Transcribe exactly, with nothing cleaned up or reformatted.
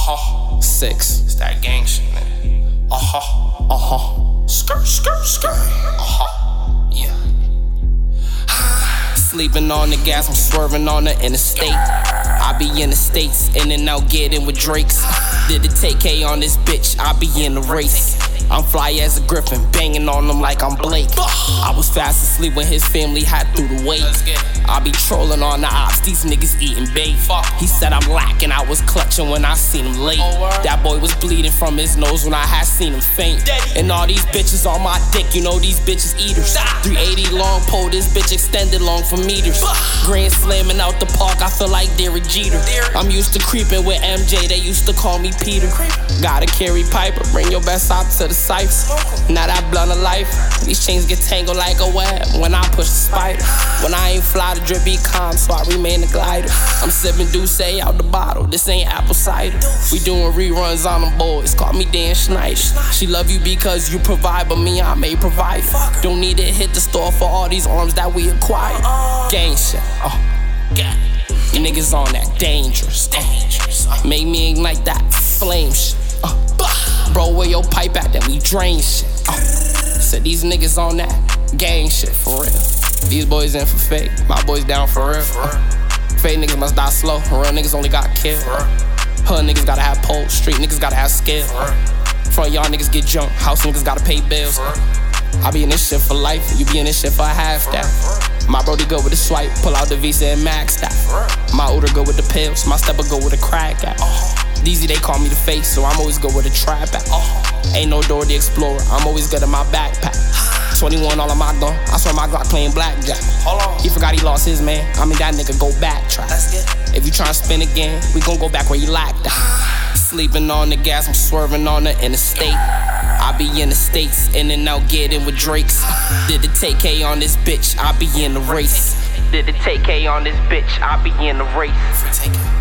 Uh-huh. Six. It's that gang shit, man. Uh-huh. Uh-huh. Skirt, skirt, skirt. Uh-huh. Yeah. Sleeping on the gas, I'm swerving on the interstate. I be in the States, in and out getting with Drakes. Did the take K on this bitch, I be in the race. I'm fly as a griffin, banging on them like I'm Blake. I was fast asleep when his family had through the wake. I be trolling on the ops, these niggas eating bait. He said I'm lacking, I was clutching when I seen him late. That boy was bleeding from his nose when I had seen him faint. And all these bitches on my dick, you know these bitches eaters. three eighty long pole, this bitch extended long for meters. Grand slamming out the park, I feel like Derek Jeter. I'm used to creeping with M J, they used to call me Peter. Gotta carry Piper, bring your best op to the cipher. Now that blunt of life, these chains get tangled like a web when I push the spider. When I ain't fly, the drip be calm, so I remain a glider. I'm sipping Douce out the bottle, this ain't apple cider. We doing reruns on them boys, call me Dan Schneider. She love you because you provide, but me, I may provide. Don't need to hit the store for all these arms that we acquired. Gang shit, uh. You niggas on that dangerous, dangerous. Make me ignite that flame shit. Uh. Bro, where your pipe at that we drain shit? Uh. Said these niggas on that gang shit for real. These boys in for fake, my boys down for real. Uh. Fake niggas must die slow, real niggas only got killed. Hood niggas gotta have poles, street niggas gotta have skill. Front y'all niggas get jumped, house niggas gotta pay bills. I be in this shit for life, you be in this shit for a half that. My brody go with the swipe, pull out the Visa and max that. My Uber go with the pills, my stepper go with a crack at. Deezy, they call me the face, so I'm always good with a trap at. Ain't no door the explorer, I'm always good in my backpack. twenty-one all on my gun, I swear my Glock playing blackjack. Hold on. He forgot he lost his man, I mean that nigga go backtrack. If you tryna spin again, we gon' go back where you lacked that. Sleeping on the gas, I'm swerving on the interstate. I be in the States, in and out getting with Drakes. Did the take K on this bitch, I be in the race. Did the take K on this bitch, I be in the race.